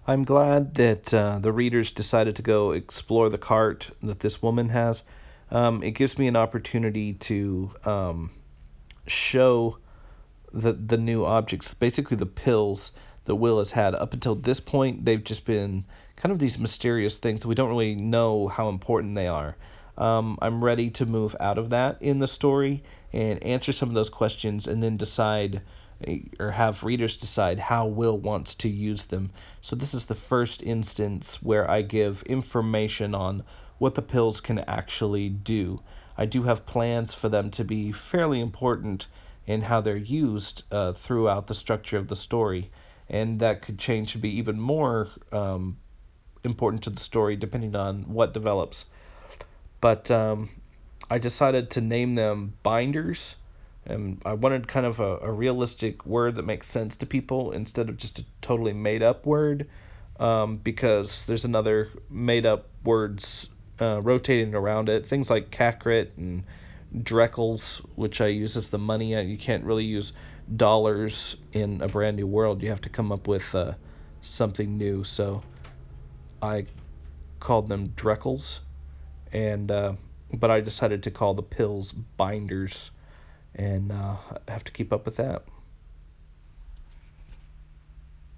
I'm glad that the readers decided to go explore the cart that this woman has. It gives me an opportunity to show the new objects, basically the pills that Will has had. Up until this point, they've just been kind of these mysterious things that we don't really know how important they are. I'm ready to move out of that in the story and answer some of those questions and then decide or have readers decide how Will wants to use them. So this is the first instance where I give information on what the pills can actually do. I do have plans for them to be fairly important in how they're used throughout the structure of the story, and that could change to be even more important to the story depending on what develops. But I decided to name them binders, and I wanted kind of a realistic word that makes sense to people instead of just a totally made up word, because there's another made up words rotating around it. Things like Cacrit and Dreckles, which I use as the money. You can't really use dollars in a brand new world. You have to come up with something new. So I called them Dreckles, and but I decided to call the pills binders, and I have to keep up with that.